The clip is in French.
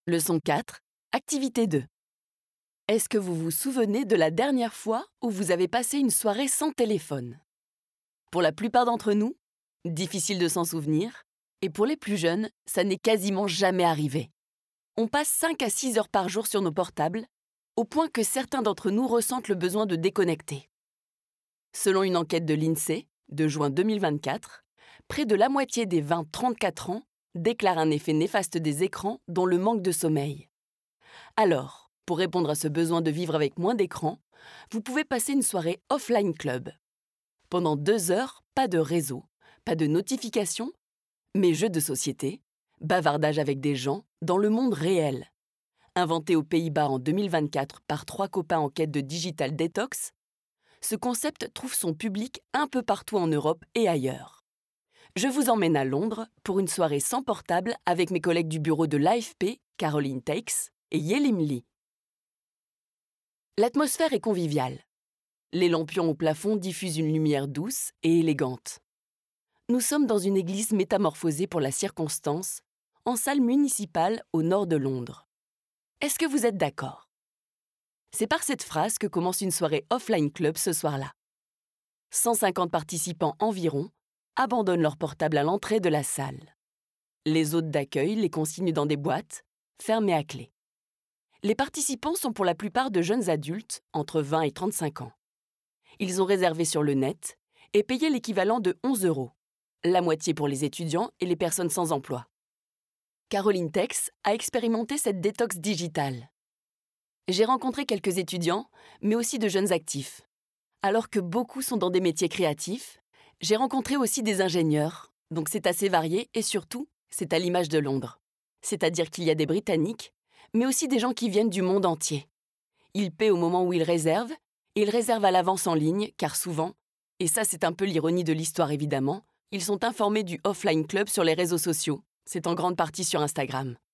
Leçon 4, activité 2. Est-ce que vous vous souvenez de la dernière fois où vous avez passé une soirée sans téléphone? Pour la plupart d'entre nous, difficile de s'en souvenir, et pour les plus jeunes, ça n'est quasiment jamais arrivé. On passe 5 à 6 heures par jour sur nos portables, au point que certains d'entre nous ressentent le besoin de déconnecter. Selon une enquête de l'INSEE, de juin 2024, près de la moitié des 20-34 ans déclarent un effet néfaste des écrans, dont le manque de sommeil. Alors, pour répondre à ce besoin de vivre avec moins d'écran, vous pouvez passer une soirée offline club. Pendant 2 heures, pas de réseau, pas de notifications, mais jeux de société, bavardage avec des gens dans le monde réel. Inventé aux Pays-Bas en 2024 par 3 copains en quête de digital detox, ce concept trouve son public un peu partout en Europe et ailleurs. Je vous emmène à Londres pour une soirée sans portable avec mes collègues du bureau de l'AFP, Caroline Takes et Yelim Lee. L'atmosphère est conviviale. Les lampions au plafond diffusent une lumière douce et élégante. Nous sommes dans une église métamorphosée pour la circonstance, en salle municipale au nord de Londres. Est-ce que vous êtes d'accord? C'est par cette phrase que commence une soirée offline club ce soir-là. 150 participants environ abandonnent leur portable à l'entrée de la salle. Les hôtes d'accueil les consignent dans des boîtes, fermées à clé. Les participants sont pour la plupart de jeunes adultes, entre 20 et 35 ans. Ils ont réservé sur le net et payé l'équivalent de 11 €, la moitié pour les étudiants et les personnes sans emploi. Caroline Takes a expérimenté cette détox digitale. J'ai rencontré quelques étudiants, mais aussi de jeunes actifs. Alors que beaucoup sont dans des métiers créatifs, j'ai rencontré aussi des ingénieurs, donc c'est assez varié et surtout, c'est à l'image de Londres. C'est-à-dire qu'il y a des Britanniques, mais aussi des gens qui viennent du monde entier. Ils paient au moment où ils réservent, et ils réservent à l'avance en ligne, car souvent, et ça c'est un peu l'ironie de l'histoire évidemment, ils sont informés du offline club sur les réseaux sociaux. C'est en grande partie sur Instagram.